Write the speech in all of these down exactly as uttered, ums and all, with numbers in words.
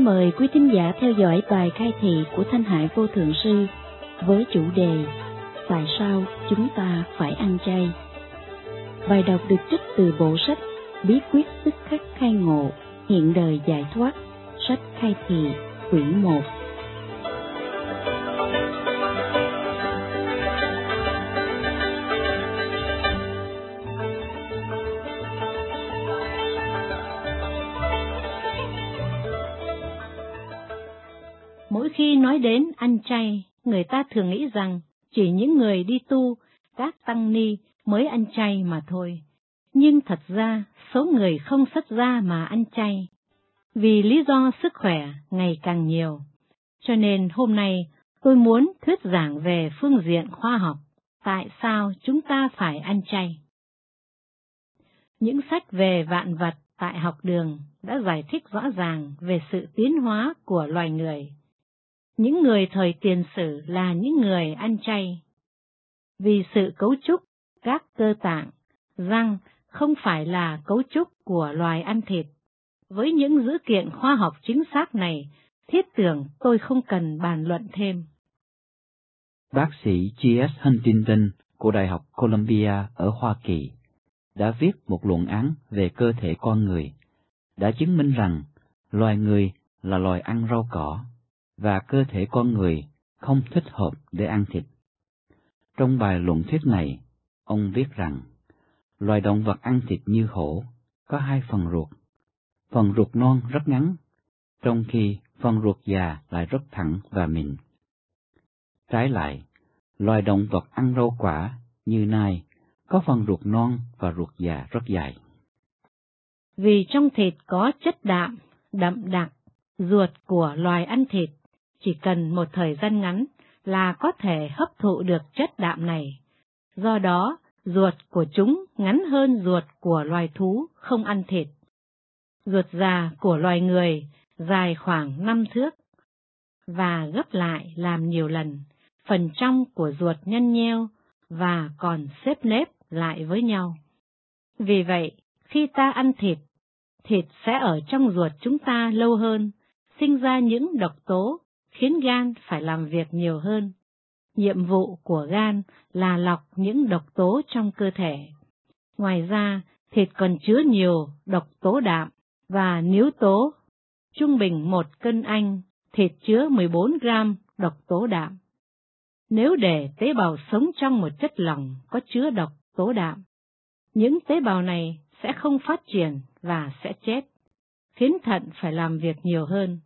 mời quý thính giả theo dõi bài khai thị của Thanh Hải Vô Thượng Sư với chủ đề Tại sao chúng ta phải ăn chay? Bài đọc được trích từ bộ sách Bí quyết tức khắc khai ngộ, hiện đời giải thoát, sách khai thị, quyển một. Mỗi khi nói đến ăn chay, người ta thường nghĩ rằng chỉ những người đi tu, các tăng ni mới ăn chay mà thôi. Nhưng thật ra, số người không xuất gia mà ăn chay, vì lý do sức khỏe ngày càng nhiều. Cho nên hôm nay tôi muốn thuyết giảng về phương diện khoa học, tại sao chúng ta phải ăn chay. Những sách về vạn vật tại học đường đã giải thích rõ ràng về sự tiến hóa của loài người. Những người thời tiền sử là những người ăn chay. Vì sự cấu trúc, các cơ tạng, răng không phải là cấu trúc của loài ăn thịt. Với những dữ kiện khoa học chính xác này, thiết tưởng tôi không cần bàn luận thêm. Bác sĩ G S Huntington của Đại học Columbia ở Hoa Kỳ đã viết một luận án về cơ thể con người, đã chứng minh rằng loài người là loài ăn rau cỏ, và cơ thể con người không thích hợp để ăn thịt. Trong bài luận thuyết này, ông viết rằng, loài động vật ăn thịt như hổ có hai phần ruột. Phần ruột non rất ngắn, trong khi phần ruột già lại rất thẳng và mịn. Trái lại, loài động vật ăn rau quả như nai có phần ruột non và ruột già rất dài. Vì trong thịt có chất đạm, đậm đặc, ruột của loài ăn thịt chỉ cần một thời gian ngắn là có thể hấp thụ được chất đạm này. Do đó, ruột của chúng ngắn hơn ruột của loài thú không ăn thịt. Ruột già của loài người dài khoảng năm thước, và gấp lại làm nhiều lần, phần trong của ruột nhăn nheo và còn xếp nếp lại với nhau. Vì vậy, khi ta ăn thịt, thịt sẽ ở trong ruột chúng ta lâu hơn, sinh ra những độc tố, khiến gan phải làm việc nhiều hơn. Nhiệm vụ của gan là lọc những độc tố trong cơ thể. Ngoài ra, thịt còn chứa nhiều độc tố đạm và níu tố. Trung bình một cân Anh, thịt chứa mười bốn gam độc tố đạm. Nếu để tế bào sống trong một chất lỏng có chứa độc tố đạm, những tế bào này sẽ không phát triển và sẽ chết, khiến thận phải làm việc nhiều hơn.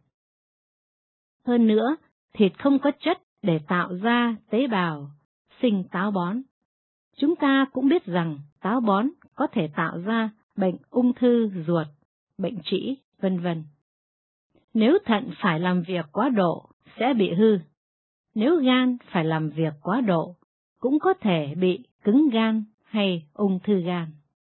Hơn nữa, thịt không có chất để tạo ra tế bào sinh táo bón. Chúng ta cũng biết rằng táo bón có thể tạo ra bệnh ung thư ruột, bệnh trĩ, vân vân. Nếu thận phải làm việc quá độ sẽ bị hư. Nếu gan phải làm việc quá độ cũng có thể bị cứng gan hay ung thư gan.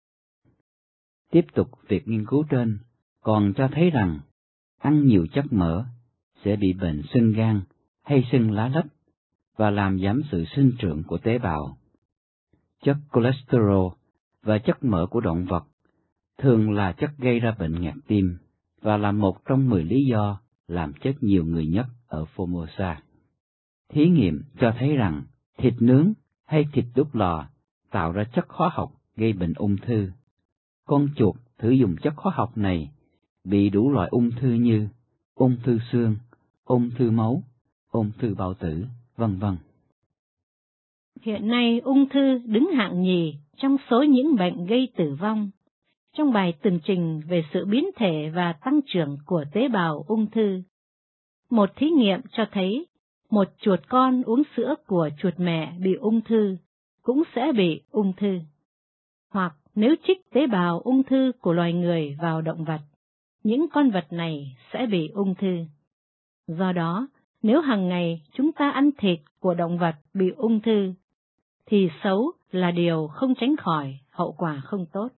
Tiếp tục, việc nghiên cứu trên còn cho thấy rằng ăn nhiều chất mỡ sẽ bị bệnh sưng gan hay sưng lá lách và làm giảm sự sinh trưởng của tế bào. Chất cholesterol và chất mỡ của động vật thường là chất gây ra bệnh ngạt tim và là một trong mười lý do làm chết nhiều người nhất ở Formosa. Thí nghiệm cho thấy rằng thịt nướng hay thịt đốt lò tạo ra chất hóa học gây bệnh ung thư. Con chuột thử dùng chất hóa học này bị đủ loại ung thư như ung thư xương, ung thư máu, ung thư bao tử, vân vân. Hiện nay ung thư đứng hạng nhì trong số những bệnh gây tử vong. Trong bài tường trình về sự biến thể và tăng trưởng của tế bào ung thư, một thí nghiệm cho thấy một chuột con uống sữa của chuột mẹ bị ung thư cũng sẽ bị ung thư. Hoặc nếu trích tế bào ung thư của loài người vào động vật, những con vật này sẽ bị ung thư. Do đó, nếu hàng ngày chúng ta ăn thịt của động vật bị ung thư, thì xấu là điều không tránh khỏi, hậu quả không tốt.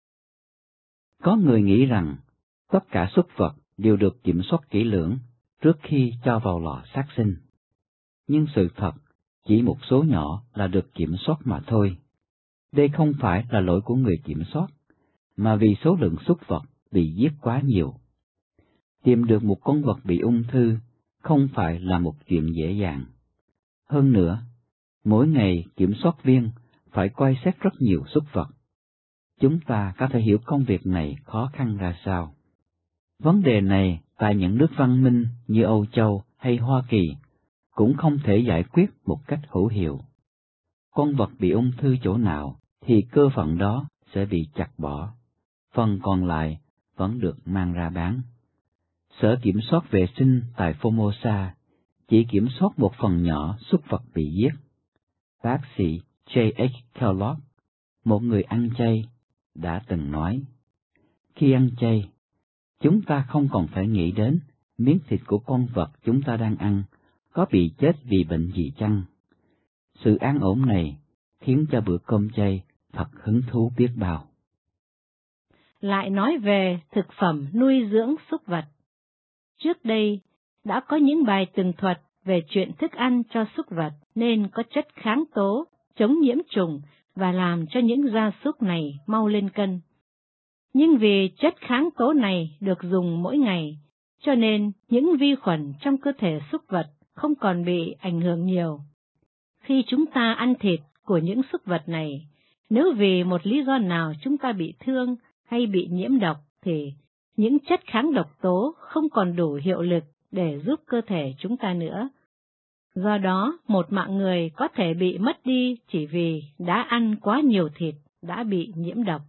Có người nghĩ rằng tất cả súc vật đều được kiểm soát kỹ lưỡng trước khi cho vào lò sát sinh. Nhưng sự thật, chỉ một số nhỏ là được kiểm soát mà thôi. Đây không phải là lỗi của người kiểm soát, mà vì số lượng súc vật bị giết quá nhiều. Tìm được một con vật bị ung thư không phải là một chuyện dễ dàng. Hơn nữa, mỗi ngày kiểm soát viên phải quan sát rất nhiều súc vật. Chúng ta có thể hiểu công việc này khó khăn ra sao. Vấn đề này tại những nước văn minh như Âu Châu hay Hoa Kỳ cũng không thể giải quyết một cách hữu hiệu. Con vật bị ung thư chỗ nào thì cơ phận đó sẽ bị chặt bỏ, phần còn lại vẫn được mang ra bán. Sở kiểm soát vệ sinh tại Formosa chỉ kiểm soát một phần nhỏ súc vật bị giết. Bác sĩ J H Kellogg, một người ăn chay, đã từng nói, khi ăn chay, chúng ta không còn phải nghĩ đến miếng thịt của con vật chúng ta đang ăn có bị chết vì bệnh gì chăng. Sự an ổn này khiến cho bữa cơm chay thật hứng thú biết bao. Lại nói về thực phẩm nuôi dưỡng súc vật. Trước đây, đã có những bài tường thuật về chuyện thức ăn cho súc vật nên có chất kháng tố, chống nhiễm trùng và làm cho những gia súc này mau lên cân. Nhưng vì chất kháng tố này được dùng mỗi ngày, cho nên những vi khuẩn trong cơ thể súc vật không còn bị ảnh hưởng nhiều. Khi chúng ta ăn thịt của những súc vật này, nếu vì một lý do nào chúng ta bị thương hay bị nhiễm độc thì những chất kháng độc tố không còn đủ hiệu lực để giúp cơ thể chúng ta nữa. Do đó, một mạng người có thể bị mất đi chỉ vì đã ăn quá nhiều thịt đã bị nhiễm độc.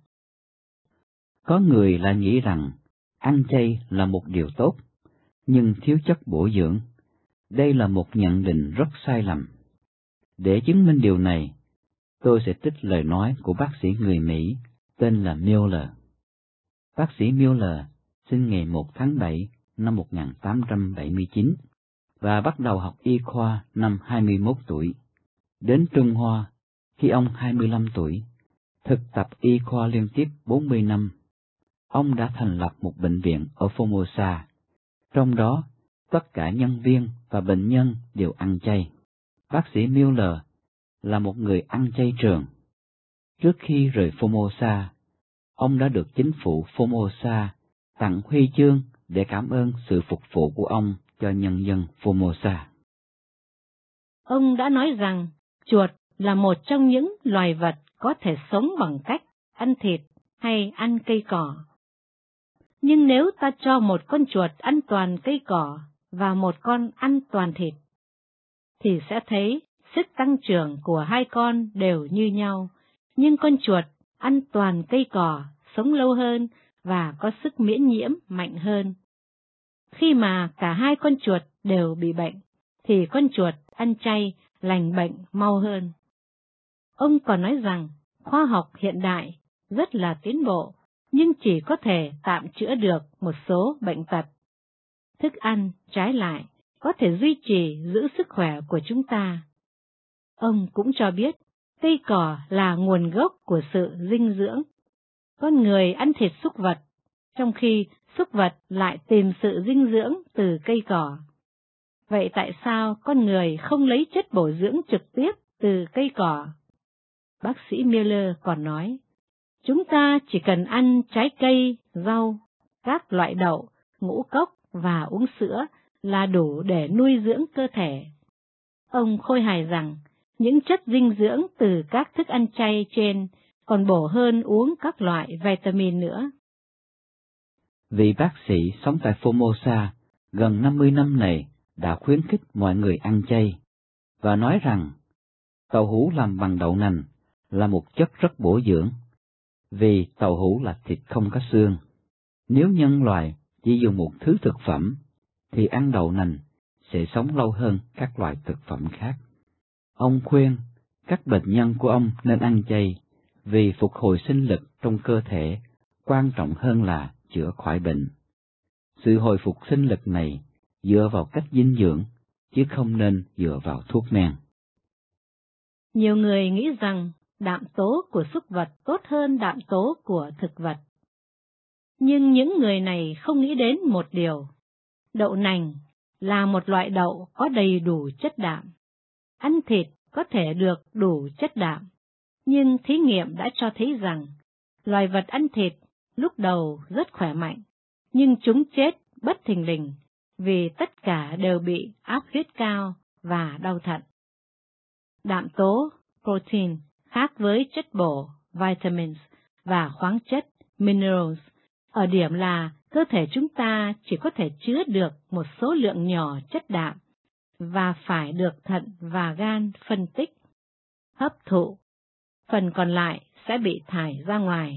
Có người lại nghĩ rằng ăn chay là một điều tốt, nhưng thiếu chất bổ dưỡng. Đây là một nhận định rất sai lầm. Để chứng minh điều này, tôi sẽ trích lời nói của bác sĩ người Mỹ tên là Miller. Bác sĩ Miller sinh ngày một tháng bảy năm một nghìn tám trăm bảy mươi chín và bắt đầu học y khoa năm hai mươi mốt tuổi. Đến Trung Hoa khi ông hai mươi lăm tuổi, thực tập y khoa liên tiếp bốn mươi năm. Ông đã thành lập một bệnh viện ở Formosa, trong đó tất cả nhân viên và bệnh nhân đều ăn chay. Bác sĩ Miller là một người ăn chay trường. Trước khi rời Formosa, ông đã được chính phủ Formosa tặng huy chương để cảm ơn sự phục vụ của ông cho nhân dân Formosa. Ông đã nói rằng chuột là một trong những loài vật có thể sống bằng cách ăn thịt hay ăn cây cỏ. Nhưng nếu ta cho một con chuột ăn toàn cây cỏ và một con ăn toàn thịt, thì sẽ thấy sức tăng trưởng của hai con đều như nhau, nhưng con chuột ăn toàn cây cỏ sống lâu hơn và có sức miễn nhiễm mạnh hơn. Khi mà cả hai con chuột đều bị bệnh, thì con chuột ăn chay lành bệnh mau hơn. Ông còn nói rằng khoa học hiện đại rất là tiến bộ, nhưng chỉ có thể tạm chữa được một số bệnh tật. Thức ăn, trái lại, có thể duy trì giữ sức khỏe của chúng ta. Ông cũng cho biết, cây cỏ là nguồn gốc của sự dinh dưỡng. Con người ăn thịt súc vật, trong khi súc vật lại tìm sự dinh dưỡng từ cây cỏ. Vậy tại sao con người không lấy chất bổ dưỡng trực tiếp từ cây cỏ? Bác sĩ Miller còn nói, chúng ta chỉ cần ăn trái cây, rau, các loại đậu, ngũ cốc và uống sữa là đủ để nuôi dưỡng cơ thể. Ông khôi hài rằng, những chất dinh dưỡng từ các thức ăn chay trên còn bổ hơn uống các loại vitamin nữa. Vị bác sĩ sống tại Formosa gần năm mươi năm này đã khuyến khích mọi người ăn chay, và nói rằng tàu hũ làm bằng đậu nành là một chất rất bổ dưỡng, vì tàu hũ là thịt không có xương. Nếu nhân loại chỉ dùng một thứ thực phẩm, thì ăn đậu nành sẽ sống lâu hơn các loại thực phẩm khác. Ông khuyên các bệnh nhân của ông nên ăn chay, vì phục hồi sinh lực trong cơ thể quan trọng hơn là chữa khỏi bệnh. Sự hồi phục sinh lực này dựa vào cách dinh dưỡng, chứ không nên dựa vào thuốc men. Nhiều người nghĩ rằng đạm tố của súc vật tốt hơn đạm tố của thực vật. Nhưng những người này không nghĩ đến một điều. Đậu nành là một loại đậu có đầy đủ chất đạm. Ăn thịt có thể được đủ chất đạm, nhưng thí nghiệm đã cho thấy rằng loài vật ăn thịt lúc đầu rất khỏe mạnh, nhưng chúng chết bất thình lình vì tất cả đều bị áp huyết cao và đau thận. Đạm tố, protein, khác với chất bổ, vitamins, và khoáng chất, minerals, ở điểm là cơ thể chúng ta chỉ có thể chứa được một số lượng nhỏ chất đạm và phải được thận và gan phân tích, hấp thụ. Phần còn lại sẽ bị thải ra ngoài.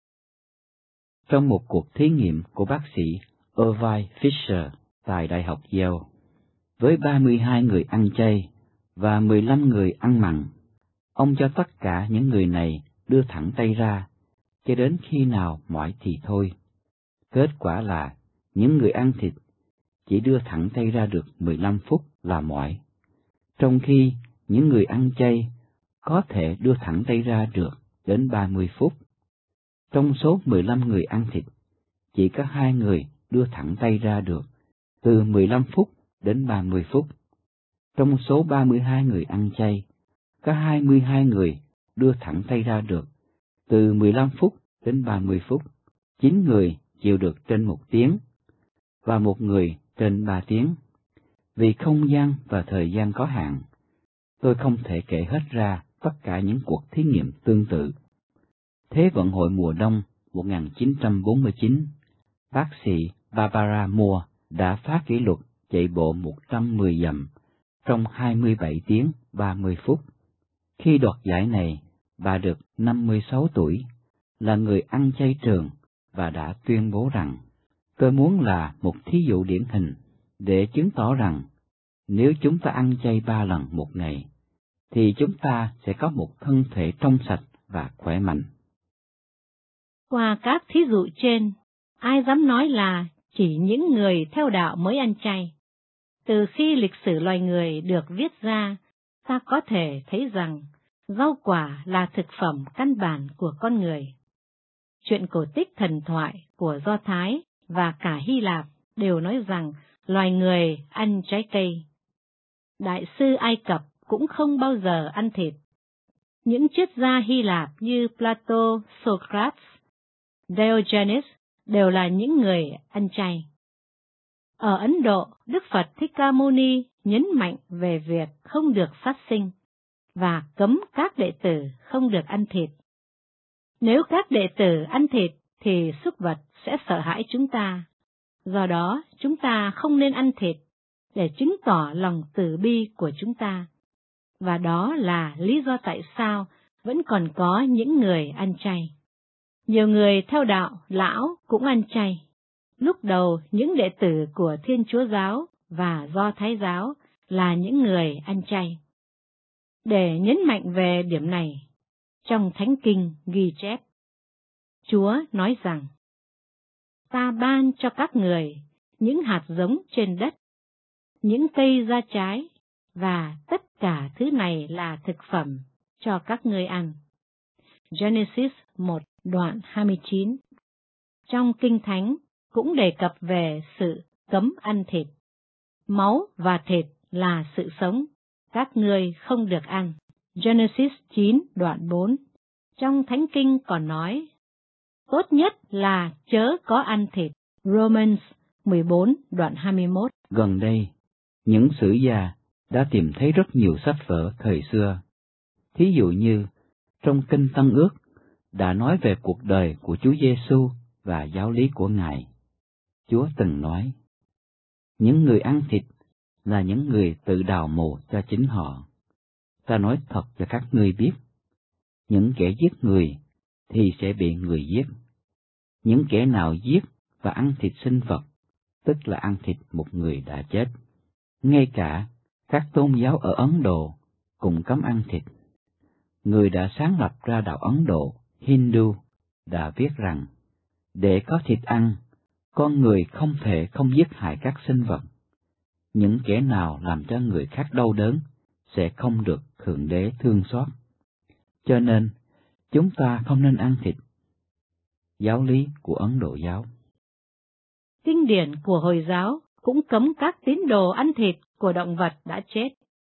Trong một cuộc thí nghiệm của bác sĩ Irving Fisher tại Đại học Yale, với ba mươi hai người ăn chay và mười lăm người ăn mặn, ông cho tất cả những người này đưa thẳng tay ra, cho đến khi nào mỏi thì thôi. Kết quả là những người ăn thịt chỉ đưa thẳng tay ra được mười lăm phút là mỏi, trong khi những người ăn chay có thể đưa thẳng tay ra được đến ba mươi phút. Trong số mười lăm người ăn thịt, chỉ có hai người đưa thẳng tay ra được từ mười lăm phút đến ba mươi phút. Trong số ba mươi hai người ăn chay, có hai mươi hai người đưa thẳng tay ra được từ mười lăm phút đến ba mươi phút. chín người chịu được trên một tiếng và một người trên ba tiếng. Vì không gian và thời gian có hạn, tôi không thể kể hết ra tất cả những cuộc thí nghiệm tương tự. Thế vận hội mùa đông một nghìn chín trăm bốn mươi chín, bác sĩ Barbara Moore đã phá kỷ lục chạy bộ một trăm mười dặm trong hai mươi bảy tiếng ba mươi phút. Khi đoạt giải này, bà được năm mươi sáu tuổi, là người ăn chay trường và đã tuyên bố rằng, tôi muốn là một thí dụ điển hình để chứng tỏ rằng nếu chúng ta ăn chay ba lần một ngày, thì chúng ta sẽ có một thân thể trong sạch và khỏe mạnh. Qua các thí dụ trên, ai dám nói là chỉ những người theo đạo mới ăn chay? Từ khi lịch sử loài người được viết ra, ta có thể thấy rằng rau quả là thực phẩm căn bản của con người. Chuyện cổ tích thần thoại của Do Thái và cả Hy Lạp đều nói rằng loài người ăn trái cây. Đại sư Ai Cập cũng không bao giờ ăn thịt. Những triết gia Hy Lạp như Plato, Socrates, Diogenes đều là những người ăn chay. Ở Ấn Độ, Đức Phật Thích Ca Mâu Ni nhấn mạnh về việc không được sát sinh và cấm các đệ tử không được ăn thịt. Nếu các đệ tử ăn thịt thì súc vật sẽ sợ hãi chúng ta. Do đó, chúng ta không nên ăn thịt để chứng tỏ lòng từ bi của chúng ta. Và đó là lý do tại sao vẫn còn có những người ăn chay. Nhiều người theo đạo lão cũng ăn chay. Lúc đầu, những đệ tử của Thiên Chúa giáo và Do Thái giáo là những người ăn chay. Để nhấn mạnh về điểm này, trong Thánh Kinh ghi chép, Chúa nói rằng, ta ban cho các người những hạt giống trên đất, những cây ra trái, và tất cả thứ này là thực phẩm cho các ngươi ăn. Genesis một đoạn hai mươi chín. Trong Kinh Thánh cũng đề cập về sự cấm ăn thịt. Máu và thịt là sự sống, các ngươi không được ăn. Genesis chín đoạn bốn. Trong Thánh Kinh còn nói, tốt nhất là chớ có ăn thịt. Romans mười bốn đoạn hai mươi mốt. Gần đây, những sử gia đã tìm thấy rất nhiều sách vở thời xưa. Thí dụ như, trong Kinh Tân Ước đã nói về cuộc đời của Chúa Giêsu và giáo lý của Ngài. Chúa từng nói, những người ăn thịt là những người tự đào mồ cho chính họ. Ta nói thật cho các ngươi biết, những kẻ giết người thì sẽ bị người giết. Những kẻ nào giết và ăn thịt sinh vật, tức là ăn thịt một người đã chết. Ngay cả các tôn giáo ở Ấn Độ cũng cấm ăn thịt. Người đã sáng lập ra đạo Ấn Độ, Hindu, đã viết rằng, để có thịt ăn, con người không thể không giết hại các sinh vật. Những kẻ nào làm cho người khác đau đớn sẽ không được Thượng Đế thương xót. Cho nên, chúng ta không nên ăn thịt. Giáo lý của Ấn Độ giáo. Kinh điển của Hồi giáo cũng cấm các tín đồ ăn thịt của động vật đã chết.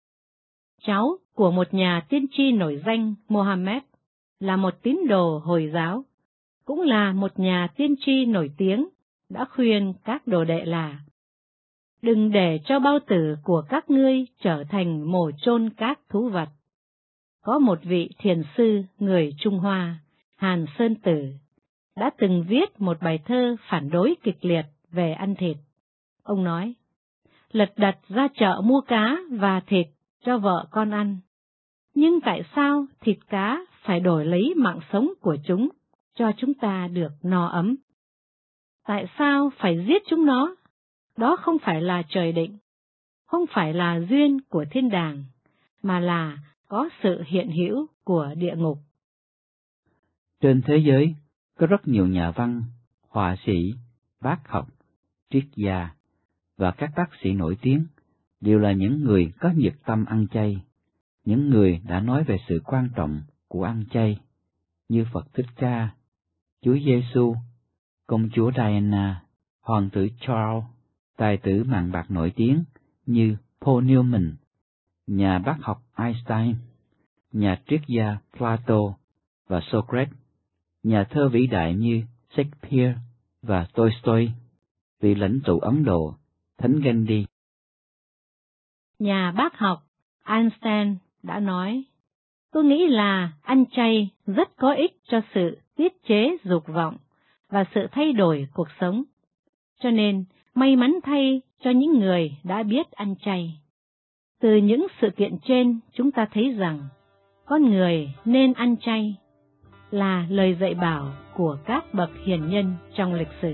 Cháu của một nhà tiên tri nổi danh Mohammed là một tín đồ Hồi giáo, cũng là một nhà tiên tri nổi tiếng đã khuyên các đồ đệ là: đừng để cho bao tử của các ngươi trở thành mồ chôn các thú vật. Có một vị thiền sư người Trung Hoa, Hàn Sơn Tử, đã từng viết một bài thơ phản đối kịch liệt về ăn thịt. Ông nói: lật đật ra chợ mua cá và thịt cho vợ con ăn, nhưng tại sao thịt cá phải đổi lấy mạng sống của chúng cho chúng ta được no ấm? Tại sao phải giết chúng nó? Đó không phải là trời định, không phải là duyên của thiên đàng, mà là có sự hiện hữu của địa ngục. Trên thế giới có rất nhiều nhà văn, họa sĩ, bác học, triết gia và các bác sĩ nổi tiếng đều là những người có nhiệt tâm ăn chay, những người đã nói về sự quan trọng của ăn chay, như Phật Thích Ca, Chúa Giêsu, công chúa Diana, hoàng tử Charles, tài tử mạn bạc nổi tiếng như Paul Newman, nhà bác học Einstein, nhà triết gia Plato và Socrates, nhà thơ vĩ đại như Shakespeare và Tolstoy, vị lãnh tụ Ấn Độ, Thánh Gandhi. Nhà bác học Einstein đã nói: tôi nghĩ là ăn chay rất có ích cho sự tiết chế dục vọng và sự thay đổi cuộc sống. Cho nên, may mắn thay cho những người đã biết ăn chay. Từ những sự kiện trên, chúng ta thấy rằng con người nên ăn chay là lời dạy bảo của các bậc hiền nhân trong lịch sử.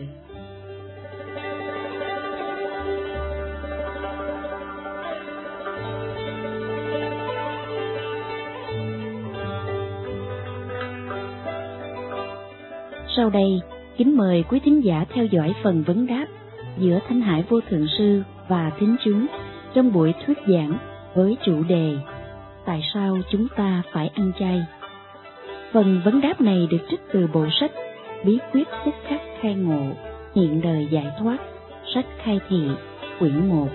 Sau đây, kính mời quý thính giả theo dõi phần vấn đáp giữa Thanh Hải Vô Thượng Sư và thính chúng trong buổi thuyết giảng với chủ đề Tại sao chúng ta phải ăn chay? Phần vấn đáp này được trích từ bộ sách Bí quyết tức khắc khai ngộ, hiện đời giải thoát, sách khai thị, quyển một.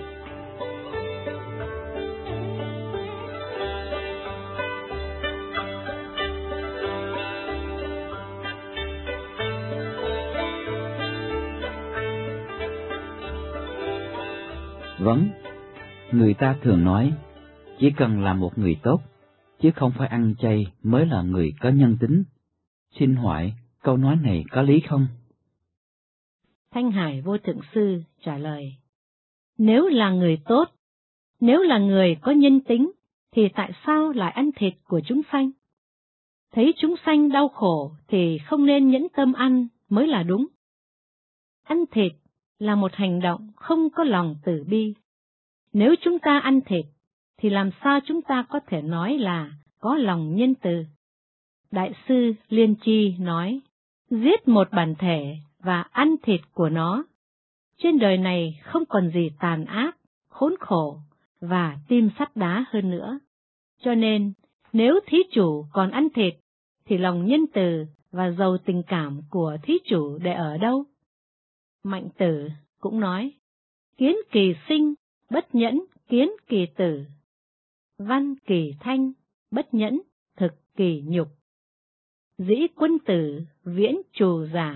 Vấn, người ta thường nói, chỉ cần là một người tốt, chứ không phải ăn chay mới là người có nhân tính. Xin hỏi, câu nói này có lý không? Thanh Hải Vô Thượng Sư trả lời: nếu là người tốt, nếu là người có nhân tính, thì tại sao lại ăn thịt của chúng sanh? Thấy chúng sanh đau khổ thì không nên nhẫn tâm ăn mới là đúng. Ăn thịt là một hành động không có lòng từ bi. Nếu chúng ta ăn thịt, thì làm sao chúng ta có thể nói là có lòng nhân từ? Đại sư Liên Chi nói: giết một bản thể và ăn thịt của nó. Trên đời này không còn gì tàn ác, khốn khổ và tim sắt đá hơn nữa. Cho nên, nếu thí chủ còn ăn thịt, thì lòng nhân từ và giàu tình cảm của thí chủ để ở đâu? Mạnh Tử cũng nói: kiến kỳ sinh, bất nhẫn, kiến kỳ tử. Văn kỳ thanh, bất nhẫn, thực kỳ nhục. Dĩ quân tử, viễn trù giả.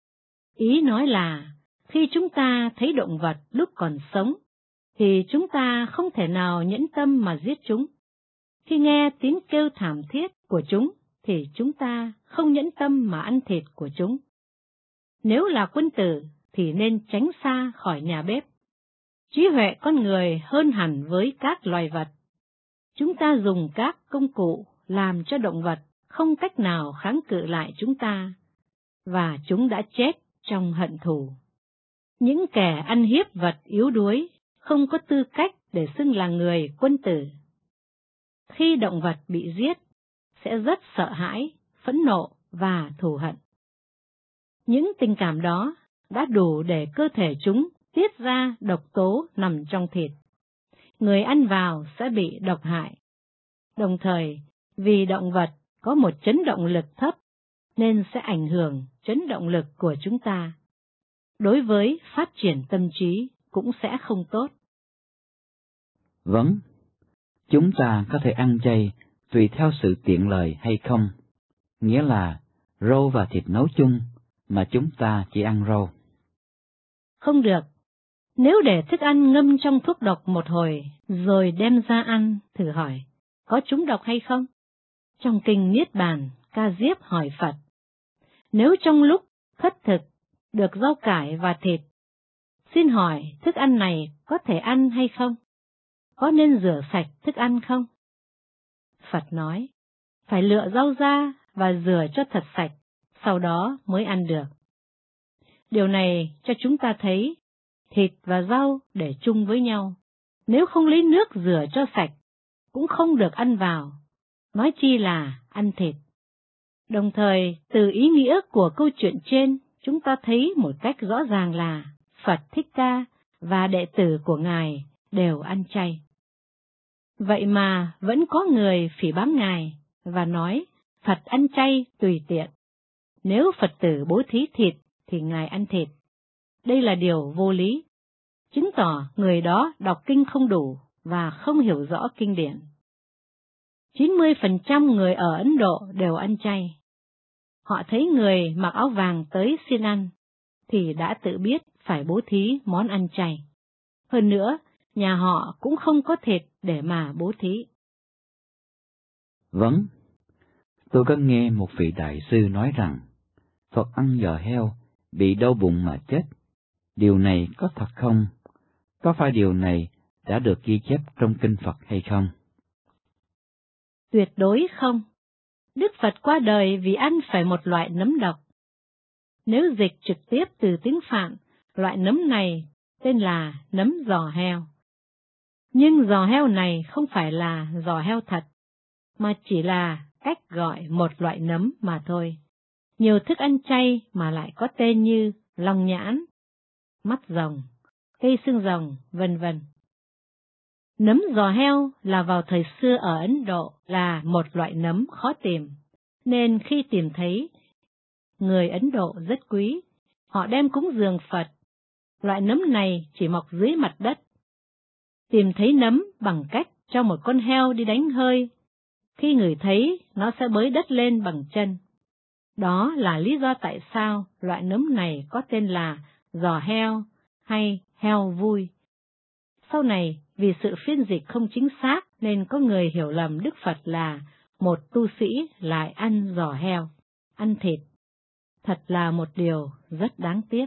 Ý nói là, khi chúng ta thấy động vật lúc còn sống, thì chúng ta không thể nào nhẫn tâm mà giết chúng. Khi nghe tiếng kêu thảm thiết của chúng, thì chúng ta không nhẫn tâm mà ăn thịt của chúng. Nếu là quân tử, thì nên tránh xa khỏi nhà bếp. Trí huệ con người hơn hẳn với các loài vật. Chúng ta dùng các công cụ làm cho động vật không cách nào kháng cự lại chúng ta, và chúng đã chết trong hận thù. Những kẻ ăn hiếp vật yếu đuối không có tư cách để xưng là người quân tử. Khi động vật bị giết, sẽ rất sợ hãi, phẫn nộ và thù hận. Những tình cảm đó đã đủ để cơ thể chúng tiết ra độc tố nằm trong thịt. Người ăn vào sẽ bị độc hại. Đồng thời, vì động vật có một chấn động lực thấp, nên sẽ ảnh hưởng chấn động lực của chúng ta. Đối với phát triển tâm trí cũng sẽ không tốt. Vấn, chúng ta có thể ăn chay tùy theo sự tiện lợi hay không? Nghĩa là rau và thịt nấu chung, mà chúng ta chỉ ăn rau. Không được. Nếu để thức ăn ngâm trong thuốc độc một hồi, rồi đem ra ăn, thử hỏi, có trúng độc hay không? Trong kinh Niết Bàn, Ca Diếp hỏi Phật, nếu trong lúc khất thực được rau cải và thịt, xin hỏi thức ăn này có thể ăn hay không? Có nên rửa sạch thức ăn không? Phật nói, phải lựa rau ra và rửa cho thật sạch, sau đó mới ăn được. Điều này cho chúng ta thấy thịt và rau để chung với nhau, nếu không lấy nước rửa cho sạch, cũng không được ăn vào, nói chi là ăn thịt. Đồng thời, từ ý nghĩa của câu chuyện trên, chúng ta thấy một cách rõ ràng là Phật Thích Ca và đệ tử của Ngài đều ăn chay. Vậy mà vẫn có người phỉ báng Ngài và nói Phật ăn chay tùy tiện. Nếu Phật tử bố thí thịt thì Ngài ăn thịt. Đây là điều vô lý, chứng tỏ người đó đọc kinh không đủ và không hiểu rõ kinh điển. chín mươi phần trăm người ở Ấn Độ đều ăn chay. Họ thấy người mặc áo vàng tới xin ăn, thì đã tự biết phải bố thí món ăn chay. Hơn nữa, nhà họ cũng không có thịt để mà bố thí. Vâng, tôi có nghe một vị đại sư nói rằng, Phật ăn giò heo, bị đau bụng mà chết. Điều này có thật không? Có phải điều này đã được ghi chép trong kinh Phật hay không? Tuyệt đối không. Đức Phật qua đời vì ăn phải một loại nấm độc. Nếu dịch trực tiếp từ tiếng Phạn, loại nấm này tên là nấm giò heo. Nhưng giò heo này không phải là giò heo thật, mà chỉ là cách gọi một loại nấm mà thôi. Nhiều thức ăn chay mà lại có tên như lòng nhãn, mắt rồng, cây xương rồng, vân vân. Nấm giò heo là vào thời xưa ở Ấn Độ là một loại nấm khó tìm, nên khi tìm thấy, người Ấn Độ rất quý, họ đem cúng dường Phật. Loại nấm này chỉ mọc dưới mặt đất. Tìm thấy nấm bằng cách cho một con heo đi đánh hơi, khi người thấy nó sẽ bới đất lên bằng chân. Đó là lý do tại sao loại nấm này có tên là giò heo hay heo vui. Sau này, vì sự phiên dịch không chính xác nên có người hiểu lầm Đức Phật là một tu sĩ lại ăn giò heo, ăn thịt. Thật là một điều rất đáng tiếc.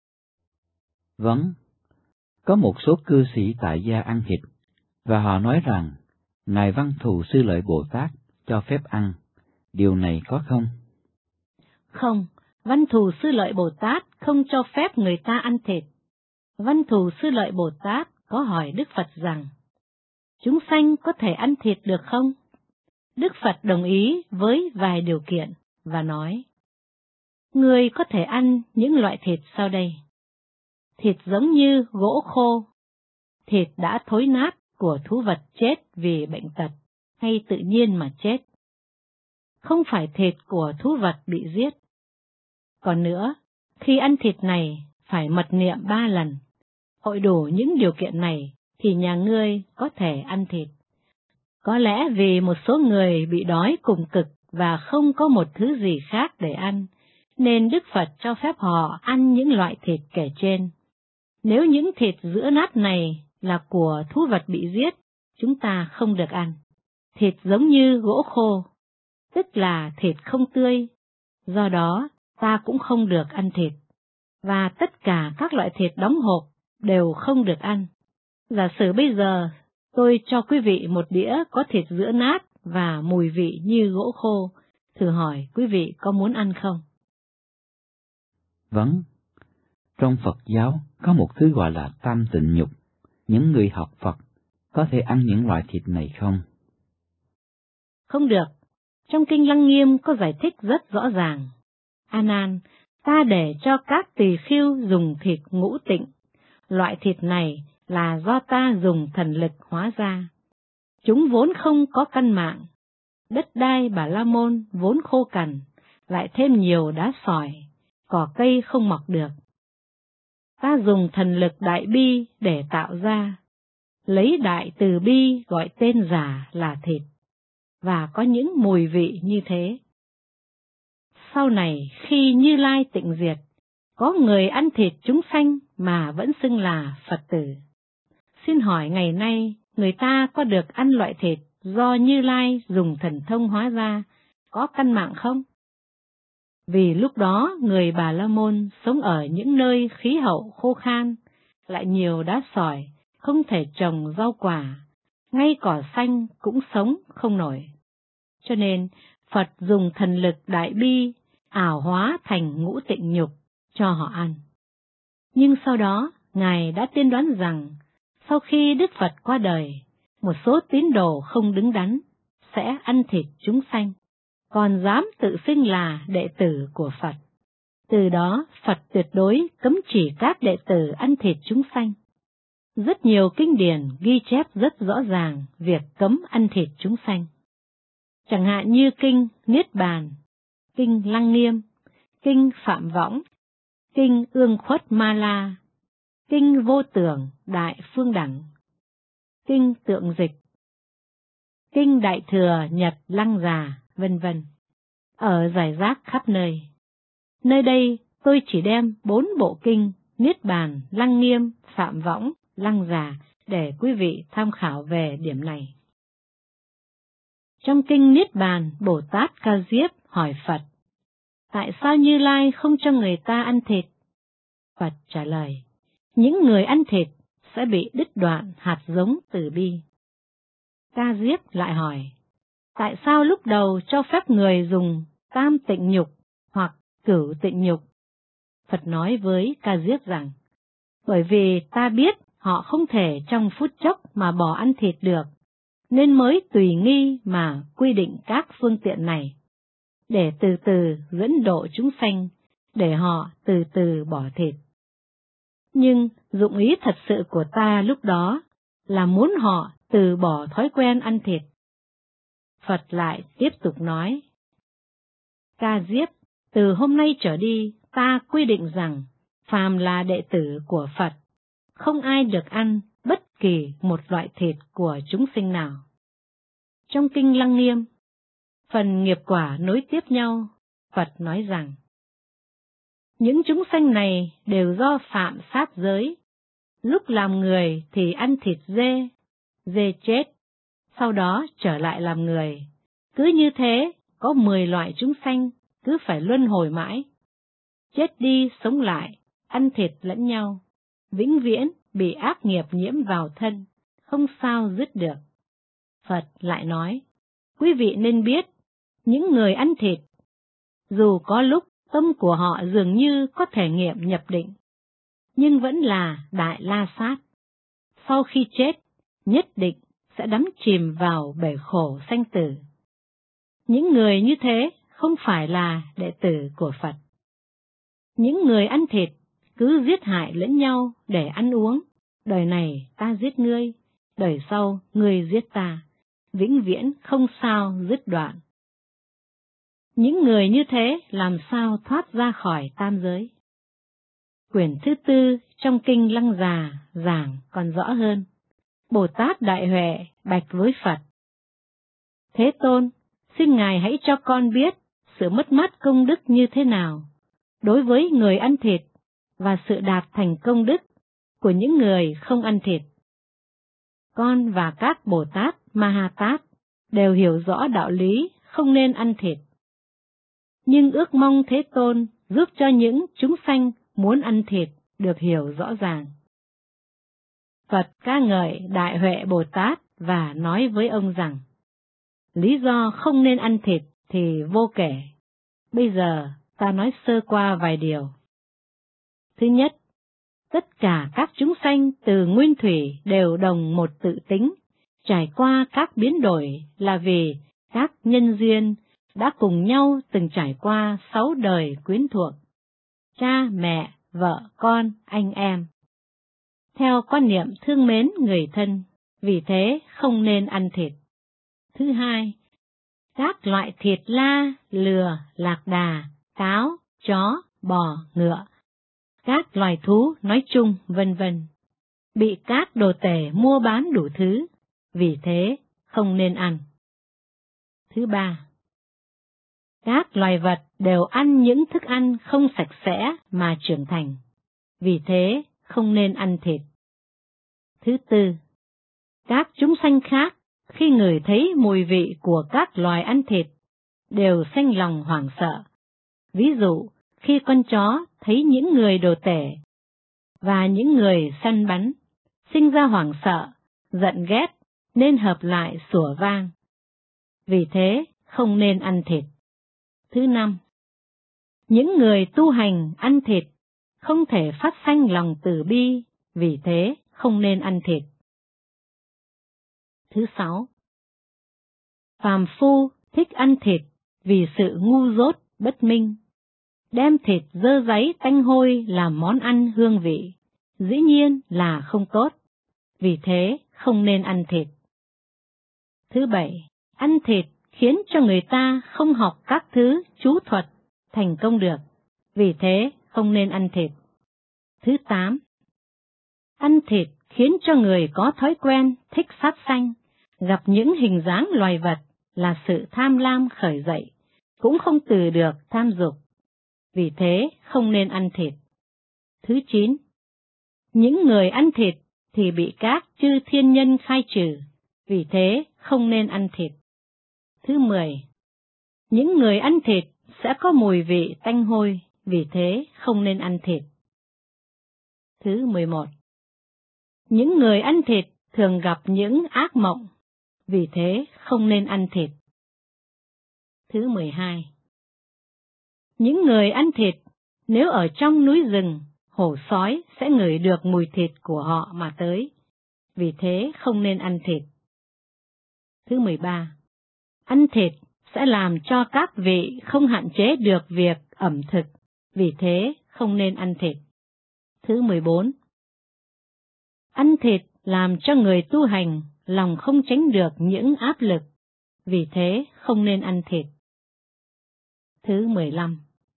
Vâng, có một số cư sĩ tại gia ăn thịt, và họ nói rằng Ngài Văn Thù Sư Lợi Bồ Tát cho phép ăn. Điều này có không? Không, Văn Thù Sư Lợi Bồ Tát không cho phép người ta ăn thịt. Văn Thù Sư Lợi Bồ Tát có hỏi Đức Phật rằng, chúng sanh có thể ăn thịt được không? Đức Phật đồng ý với vài điều kiện và nói, người có thể ăn những loại thịt sau đây. Thịt giống như gỗ khô, thịt đã thối nát của thú vật chết vì bệnh tật hay tự nhiên mà chết. Không phải thịt của thú vật bị giết. Còn nữa, khi ăn thịt này phải mật niệm ba lần. Hội đủ những điều kiện này thì nhà ngươi có thể ăn thịt. Có lẽ vì một số người bị đói cùng cực và không có một thứ gì khác để ăn, nên Đức Phật cho phép họ ăn những loại thịt kể trên. Nếu những thịt giữa nát này là của thú vật bị giết, chúng ta không được ăn. Thịt giống như gỗ khô, tức là thịt không tươi, do đó ta cũng không được ăn thịt. Và tất cả các loại thịt đóng hộp đều không được ăn. Giả sử bây giờ tôi cho quý vị một đĩa có thịt giữa nát và mùi vị như gỗ khô, thử hỏi quý vị có muốn ăn không? Vâng, trong Phật giáo có một thứ gọi là tam tịnh nhục. Những người học Phật có thể ăn những loại thịt này không? Không được. Trong Kinh Lăng Nghiêm có giải thích rất rõ ràng. A Nan, ta để cho các tỳ khưu dùng thịt ngũ tịnh. Loại thịt này là do ta dùng thần lực hóa ra. Chúng vốn không có căn mạng. Đất đai Bà La Môn vốn khô cằn, lại thêm nhiều đá sỏi, cỏ cây không mọc được. Ta dùng thần lực đại bi để tạo ra, lấy đại từ bi gọi tên giả là thịt, và có những mùi vị như thế. Sau này khi Như Lai tịnh diệt, có người ăn thịt chúng sanh mà vẫn xưng là Phật tử. Xin hỏi ngày nay người ta có được ăn loại thịt do Như Lai dùng thần thông hóa ra, có căn mạng không? Vì lúc đó người Bà La Môn sống ở những nơi khí hậu khô khan, lại nhiều đá sỏi, không thể trồng rau quả, ngay cỏ xanh cũng sống không nổi. Cho nên Phật dùng thần lực đại bi ảo hóa thành ngũ tịnh nhục cho họ ăn. Nhưng sau đó Ngài đã tiên đoán rằng sau khi Đức Phật qua đời, một số tín đồ không đứng đắn sẽ ăn thịt chúng sanh, còn dám tự xưng là đệ tử của Phật. Từ đó Phật tuyệt đối cấm chỉ các đệ tử ăn thịt chúng sanh. Rất nhiều kinh điển ghi chép rất rõ ràng việc cấm ăn thịt chúng sanh. Chẳng hạn như kinh Niết Bàn, kinh Lăng Nghiêm, kinh Phạm Võng, kinh Ương Khuất Ma La, kinh Vô Tưởng Đại Phương Đẳng, kinh Tượng Dịch, kinh Đại Thừa Nhật Lăng Già, vân vân, ở rải rác khắp nơi. Nơi đây tôi chỉ đem bốn bộ kinh Niết Bàn, Lăng Nghiêm, Phạm Võng, Lăng Già để quý vị tham khảo về điểm này. Trong kinh Niết Bàn, Bồ Tát Ca Diếp hỏi Phật, tại sao Như Lai không cho người ta ăn thịt? Phật trả lời, những người ăn thịt sẽ bị đứt đoạn hạt giống từ bi. Ca Diếp lại hỏi, tại sao lúc đầu cho phép người dùng tam tịnh nhục hoặc cửu tịnh nhục? Phật nói với Ca Diếp rằng, bởi vì ta biết họ không thể trong phút chốc mà bỏ ăn thịt được, nên mới tùy nghi mà quy định các phương tiện này, để từ từ dẫn độ chúng sanh, để họ từ từ bỏ thịt. Nhưng dụng ý thật sự của ta lúc đó là muốn họ từ bỏ thói quen ăn thịt. Phật lại tiếp tục nói, Ca Diếp, từ hôm nay trở đi ta quy định rằng phàm là đệ tử của Phật, không ai được ăn bất kỳ một loại thịt của chúng sinh nào. Trong kinh Lăng Nghiêm, phần nghiệp quả nối tiếp nhau, Phật nói rằng, những chúng sanh này đều do phạm sát giới, lúc làm người thì ăn thịt dê, dê chết, sau đó trở lại làm người. Cứ như thế, có mười loại chúng sanh, cứ phải luân hồi mãi. Chết đi sống lại, ăn thịt lẫn nhau, vĩnh viễn bị ác nghiệp nhiễm vào thân, không sao dứt được. Phật lại nói, quý vị nên biết, những người ăn thịt, dù có lúc tâm của họ dường như có thể nghiệm nhập định, nhưng vẫn là đại la sát. Sau khi chết, nhất định sẽ đắm chìm vào bể khổ sanh tử. Những người như thế không phải là đệ tử của Phật. Những người ăn thịt cứ giết hại lẫn nhau để ăn uống, đời này ta giết ngươi, đời sau ngươi giết ta, vĩnh viễn không sao dứt đoạn. Những người như thế làm sao thoát ra khỏi tam giới? Quyển thứ tư trong kinh Lăng Già giảng còn rõ hơn. Bồ Tát Đại Huệ bạch với Phật, Thế Tôn, xin Ngài hãy cho con biết sự mất mát công đức như thế nào đối với người ăn thịt và sự đạt thành công đức của những người không ăn thịt. Con và các Bồ Tát Ma Ha Tát đều hiểu rõ đạo lý không nên ăn thịt, nhưng ước mong Thế Tôn giúp cho những chúng sanh muốn ăn thịt được hiểu rõ ràng. Phật ca ngợi Đại Huệ Bồ Tát và nói với ông rằng, lý do không nên ăn thịt thì vô kể. Bây giờ ta nói sơ qua vài điều. Thứ nhất, tất cả các chúng sanh từ nguyên thủy đều đồng một tự tính, trải qua các biến đổi là vì các nhân duyên đã cùng nhau từng trải qua sáu đời quyến thuộc, cha, mẹ, vợ, con, anh em. Theo quan niệm thương mến người thân, vì thế không nên ăn thịt. Thứ hai, các loại thịt la, lừa, lạc đà, cáo, chó, bò, ngựa, các loài thú nói chung, vân vân, bị các đồ tể mua bán đủ thứ, vì thế không nên ăn. Thứ ba, Các loài vật đều ăn những thức ăn không sạch sẽ mà trưởng thành, vì thế không nên ăn thịt. Thứ tư, các chúng sanh khác khi ngửi thấy mùi vị của các loài ăn thịt đều sanh lòng hoảng sợ. Ví dụ, khi con chó thấy những người đồ tể và những người săn bắn, sinh ra hoảng sợ, giận ghét nên hợp lại sủa vang. Vì thế không nên ăn thịt. Thứ năm, những người tu hành ăn thịt không thể phát sanh lòng từ bi, vì thế không nên ăn thịt. Thứ sáu, phàm phu thích ăn thịt vì sự ngu dốt, bất minh, đem thịt dơ dáy tanh hôi làm món ăn hương vị, dĩ nhiên là không tốt, vì thế không nên ăn thịt. Thứ bảy, ăn thịt khiến cho người ta không học các thứ chú thuật thành công được, vì thế không nên ăn thịt. Thứ tám, ăn thịt khiến cho người có thói quen thích sát sanh, gặp những hình dáng loài vật là sự tham lam khởi dậy, cũng không từ được tham dục, vì thế không nên ăn thịt. Thứ chín, những người ăn thịt thì bị các chư thiên nhân khai trừ, vì thế không nên ăn thịt. Thứ mười, những người ăn thịt sẽ có mùi vị tanh hôi, vì thế không nên ăn thịt. Thứ mười một, những người ăn thịt thường gặp những ác mộng, vì thế không nên ăn thịt. Thứ mười hai, những người ăn thịt nếu ở trong núi rừng, hổ sói sẽ ngửi được mùi thịt của họ mà tới, vì thế không nên ăn thịt. Thứ mười ba, ăn thịt sẽ làm cho các vị không hạn chế được việc ẩm thực, vì thế không nên ăn thịt. Thứ mười bốn, ăn thịt làm cho người tu hành lòng không tránh được những áp lực, vì thế không nên ăn thịt. Thứ mười lăm,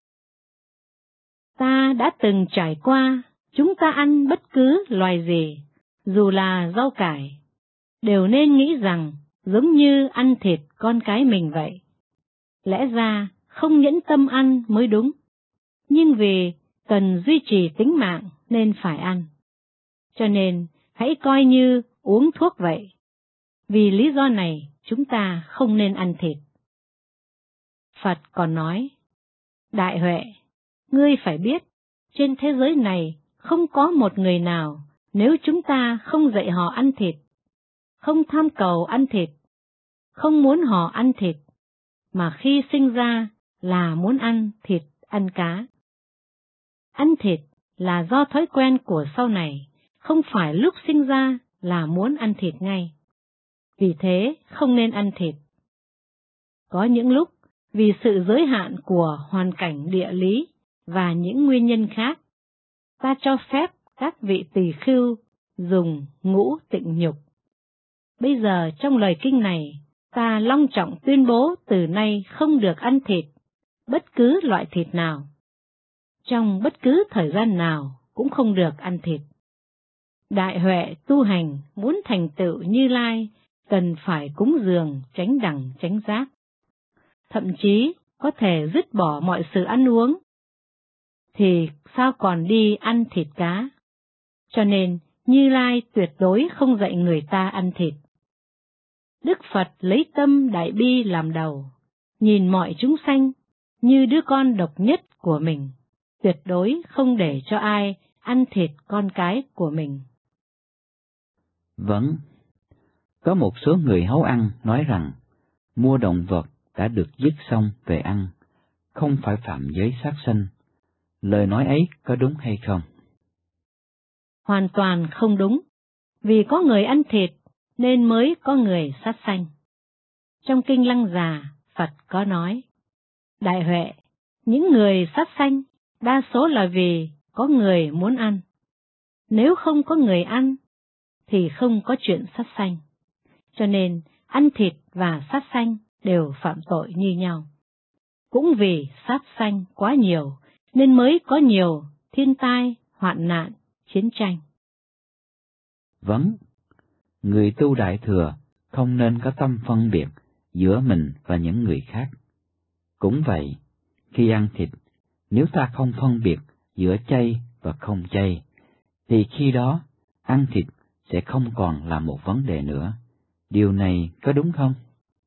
ta đã từng trải qua, chúng ta ăn bất cứ loài gì, dù là rau cải, đều nên nghĩ rằng giống như ăn thịt con cái mình vậy. Lẽ ra không nhẫn tâm ăn mới đúng, nhưng vì cần duy trì tính mạng nên phải ăn. Cho nên hãy coi như uống thuốc vậy. Vì lý do này chúng ta không nên ăn thịt. Phật còn nói, Đại Huệ, ngươi phải biết, trên thế giới này không có một người nào nếu chúng ta không dạy họ ăn thịt, không tham cầu ăn thịt, không muốn họ ăn thịt, mà khi sinh ra là muốn ăn thịt, ăn cá. Ăn thịt là do thói quen của sau này, không phải lúc sinh ra là muốn ăn thịt ngay. Vì thế không nên ăn thịt. Có những lúc, vì sự giới hạn của hoàn cảnh địa lý và những nguyên nhân khác, ta cho phép các vị tỳ khưu dùng ngũ tịnh nhục. Bây giờ trong lời kinh này, ta long trọng tuyên bố từ nay không được ăn thịt, bất cứ loại thịt nào. Trong bất cứ thời gian nào cũng không được ăn thịt. Đại Huệ tu hành muốn thành tựu Như Lai, cần phải cúng dường chánh đẳng chánh giác. Thậm chí có thể dứt bỏ mọi sự ăn uống, thì sao còn đi ăn thịt cá? Cho nên Như Lai tuyệt đối không dạy người ta ăn thịt. Đức Phật lấy tâm đại bi làm đầu, nhìn mọi chúng sanh như đứa con độc nhất của mình, tuyệt đối không để cho ai ăn thịt con cái của mình. Vẫn, có một số người hấu ăn nói rằng, mua động vật đã được giết xong về ăn, không phải phạm giới sát sanh. Lời nói ấy có đúng hay không? Hoàn toàn không đúng, vì có người ăn thịt nên mới có người sát sanh. Trong Kinh Lăng Già, Phật có nói, Đại Huệ, những người sát sanh đa số là vì có người muốn ăn. Nếu không có người ăn, thì không có chuyện sát sanh. Cho nên, ăn thịt và sát sanh đều phạm tội như nhau. Cũng vì sát sanh quá nhiều, nên mới có nhiều thiên tai, hoạn nạn, chiến tranh. Vấn, người tu Đại Thừa không nên có tâm phân biệt giữa mình và những người khác. Cũng vậy, khi ăn thịt, nếu ta không phân biệt giữa chay và không chay, thì khi đó ăn thịt sẽ không còn là một vấn đề nữa. Điều này có đúng không?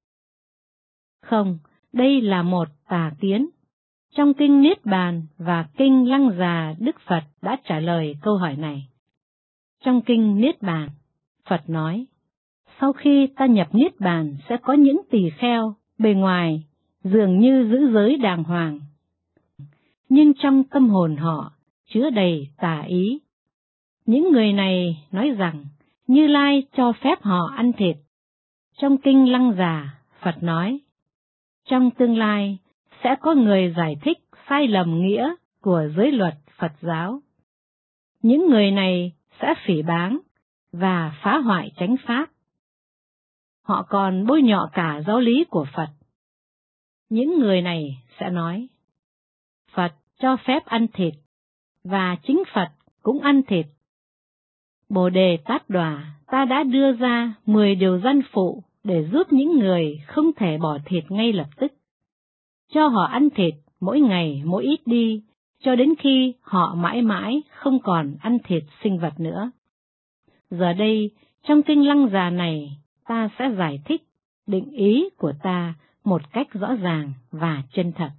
Không, đây là một tà kiến. Trong kinh Niết Bàn và kinh Lăng Già, Đức Phật đã trả lời câu hỏi này. Trong kinh Niết Bàn, Phật nói, sau khi ta nhập Niết Bàn sẽ có những tỳ kheo, bề ngoài dường như giữ giới đàng hoàng, nhưng trong tâm hồn họ chứa đầy tà ý. Những người này nói rằng Như Lai cho phép họ ăn thịt. Trong kinh Lăng Già, Phật nói, trong tương lai sẽ có người giải thích sai lầm nghĩa của giới luật Phật giáo. Những người này sẽ phỉ báng và phá hoại chánh pháp. Họ còn bôi nhọ cả giáo lý của Phật. Những người này sẽ nói, Phật cho phép ăn thịt, và chính Phật cũng ăn thịt. Bồ Đề Tát Đòa ta đã đưa ra mười điều răn phụ để giúp những người không thể bỏ thịt ngay lập tức. Cho họ ăn thịt mỗi ngày mỗi ít đi, cho đến khi họ mãi mãi không còn ăn thịt sinh vật nữa. Giờ đây, trong kinh Lăng Già này, ta sẽ giải thích định ý của ta một cách rõ ràng và chân thật.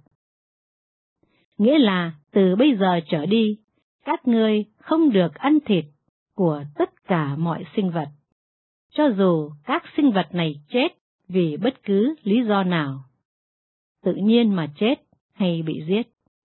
Nghĩa là từ bây giờ trở đi, các ngươi không được ăn thịt của tất cả mọi sinh vật, cho dù các sinh vật này chết vì bất cứ lý do nào, tự nhiên mà chết hay bị giết.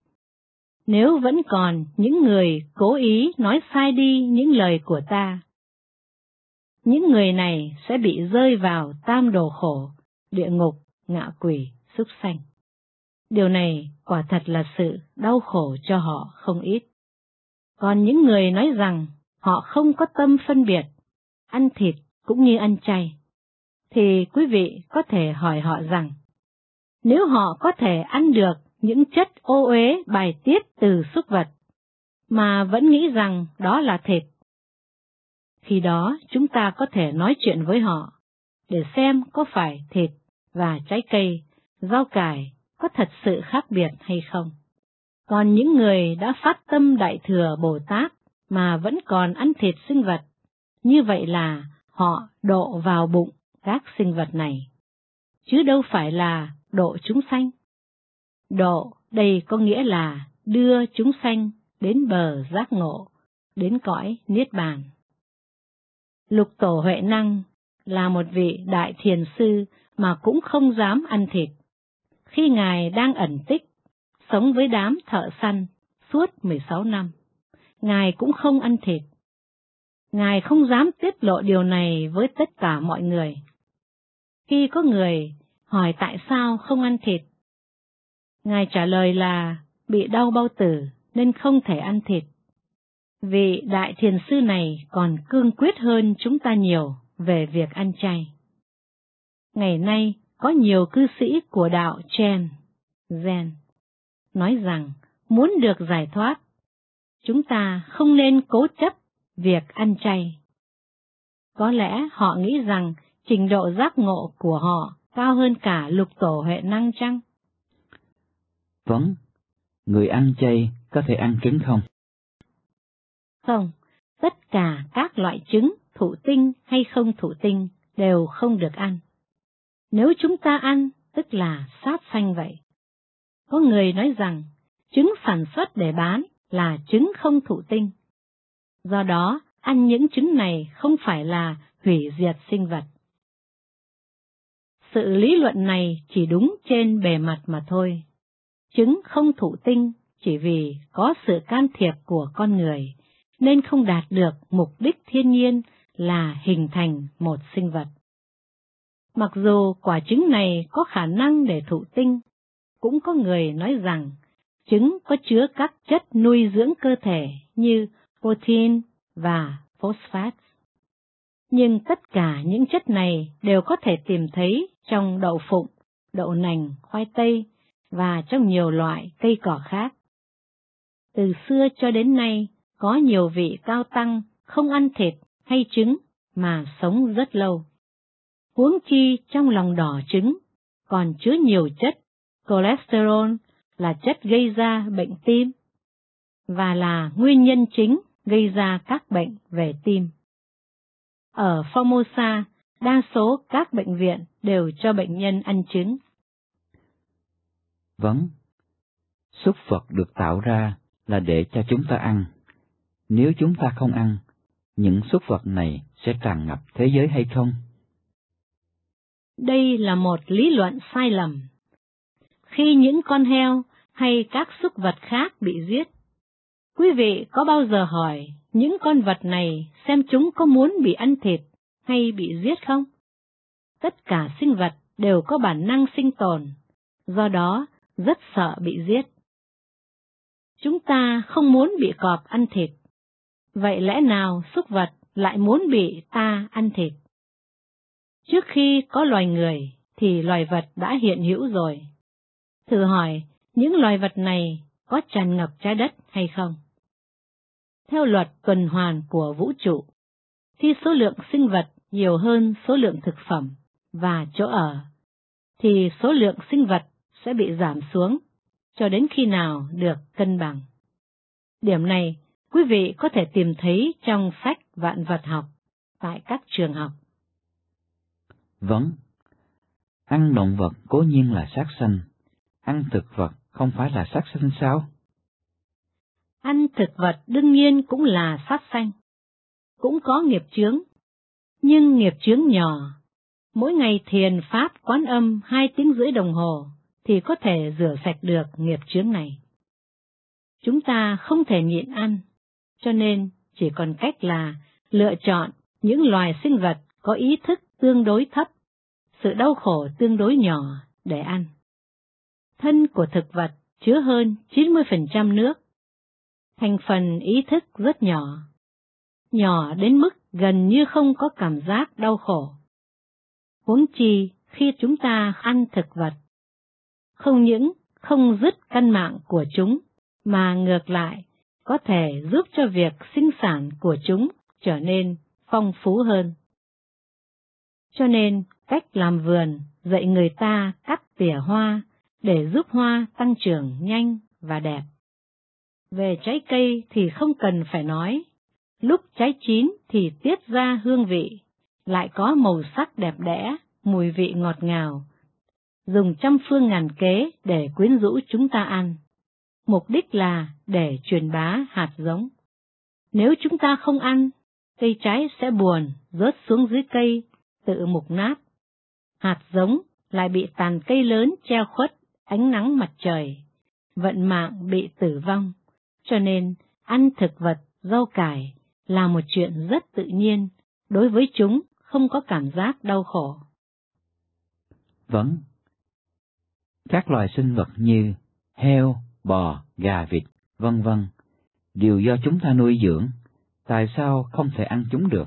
Nếu vẫn còn những người cố ý nói sai đi những lời của ta, những người này sẽ bị rơi vào tam đồ khổ, địa ngục, ngạ quỷ, súc sanh. Điều này quả thật là sự đau khổ cho họ không ít. Còn những người nói rằng họ không có tâm phân biệt, ăn thịt cũng như ăn chay, thì quý vị có thể hỏi họ rằng, nếu họ có thể ăn được những chất ô uế bài tiết từ súc vật, mà vẫn nghĩ rằng đó là thịt, khi đó chúng ta có thể nói chuyện với họ, để xem có phải thịt và trái cây, rau cải có thật sự khác biệt hay không. Còn những người đã phát tâm Đại Thừa Bồ Tát mà vẫn còn ăn thịt sinh vật, như vậy là họ độ vào bụng các sinh vật này, chứ đâu phải là độ chúng sanh. Độ đây có nghĩa là đưa chúng sanh đến bờ giác ngộ, đến cõi Niết Bàn. Lục Tổ Huệ Năng là một vị đại thiền sư mà cũng không dám ăn thịt. Khi Ngài đang ẩn tích, sống với đám thợ săn suốt mười sáu năm, Ngài cũng không ăn thịt. Ngài không dám tiết lộ điều này với tất cả mọi người. Khi có người hỏi tại sao không ăn thịt, Ngài trả lời là bị đau bao tử nên không thể ăn thịt. Vị đại thiền sư này còn cương quyết hơn chúng ta nhiều về việc ăn chay. Ngày nay có nhiều cư sĩ của đạo Chen, Zen, nói rằng muốn được giải thoát, chúng ta không nên cố chấp việc ăn chay. Có lẽ họ nghĩ rằng trình độ giác ngộ của họ cao hơn cả Lục Tổ Huệ Năng chăng? Vâng, người ăn chay có thể ăn trứng không? Không, tất cả các loại trứng, thụ tinh hay không thụ tinh, đều không được ăn. Nếu chúng ta ăn, tức là sát sanh vậy. Có người nói rằng, trứng sản xuất để bán là trứng không thụ tinh. Do đó, ăn những trứng này không phải là hủy diệt sinh vật. Sự lý luận này chỉ đúng trên bề mặt mà thôi. Trứng không thụ tinh chỉ vì có sự can thiệp của con người, nên không đạt được mục đích thiên nhiên là hình thành một sinh vật. Mặc dù quả trứng này có khả năng để thụ tinh, cũng có người nói rằng trứng có chứa các chất nuôi dưỡng cơ thể như protein và phosphate. Nhưng tất cả những chất này đều có thể tìm thấy trong đậu phụng, đậu nành, khoai tây và trong nhiều loại cây cỏ khác. Từ xưa cho đến nay, có nhiều vị cao tăng không ăn thịt hay trứng mà sống rất lâu. Huống chi trong lòng đỏ trứng còn chứa nhiều chất cholesterol là chất gây ra bệnh tim và là nguyên nhân chính gây ra các bệnh về tim. Ở Formosa, đa số các bệnh viện đều cho bệnh nhân ăn trứng. Vâng, súc vật được tạo ra là để cho chúng ta ăn. Nếu chúng ta không ăn, những súc vật này sẽ tràn ngập thế giới hay không? Đây là một lý luận sai lầm. Khi những con heo hay các súc vật khác bị giết, quý vị có bao giờ hỏi những con vật này xem chúng có muốn bị ăn thịt hay bị giết không? Tất cả sinh vật đều có bản năng sinh tồn, do đó rất sợ bị giết. Chúng ta không muốn bị cọp ăn thịt, vậy lẽ nào súc vật lại muốn bị ta ăn thịt? Trước khi có loài người thì loài vật đã hiện hữu rồi. Thử hỏi, những loài vật này có tràn ngập trái đất hay không? Theo luật tuần hoàn của vũ trụ, khi số lượng sinh vật nhiều hơn số lượng thực phẩm và chỗ ở, thì số lượng sinh vật sẽ bị giảm xuống cho đến khi nào được cân bằng. Điểm này, quý vị có thể tìm thấy trong sách vạn vật học tại các trường học. Vâng, ăn động vật cố nhiên là sát sanh, ăn thực vật không phải là sát sanh sao? Ăn thực vật đương nhiên cũng là sát sanh, cũng có nghiệp chướng, nhưng nghiệp chướng nhỏ. Mỗi ngày thiền pháp quán âm hai tiếng rưỡi đồng hồ thì có thể rửa sạch được nghiệp chướng này. Chúng ta không thể nhịn ăn, cho nên chỉ còn cách là lựa chọn những loài sinh vật có ý thức tương đối thấp, sự đau khổ tương đối nhỏ để ăn. Thân của thực vật chứa hơn chín mươi phần trăm nước. Thành phần ý thức rất nhỏ, nhỏ đến mức gần như không có cảm giác đau khổ. Huống chi khi chúng ta ăn thực vật, không những không dứt căn mạng của chúng, mà ngược lại có thể giúp cho việc sinh sản của chúng trở nên phong phú hơn. Cho nên cách làm vườn dạy người ta cắt tỉa hoa để giúp hoa tăng trưởng nhanh và đẹp. Về trái cây thì không cần phải nói, lúc trái chín thì tiết ra hương vị, lại có màu sắc đẹp đẽ, mùi vị ngọt ngào, dùng trăm phương ngàn kế để quyến rũ chúng ta ăn. Mục đích là để truyền bá hạt giống. Nếu chúng ta không ăn, cây trái sẽ buồn, rớt xuống dưới cây, tự mục nát. Hạt giống lại bị tàn cây lớn che khuất ánh nắng mặt trời, vận mạng bị tử vong. Cho nên, ăn thực vật, rau cải là một chuyện rất tự nhiên, đối với chúng không có cảm giác đau khổ. Vâng. Các loài sinh vật như heo, bò, gà, vịt, vân vân đều do chúng ta nuôi dưỡng, tại sao không thể ăn chúng được?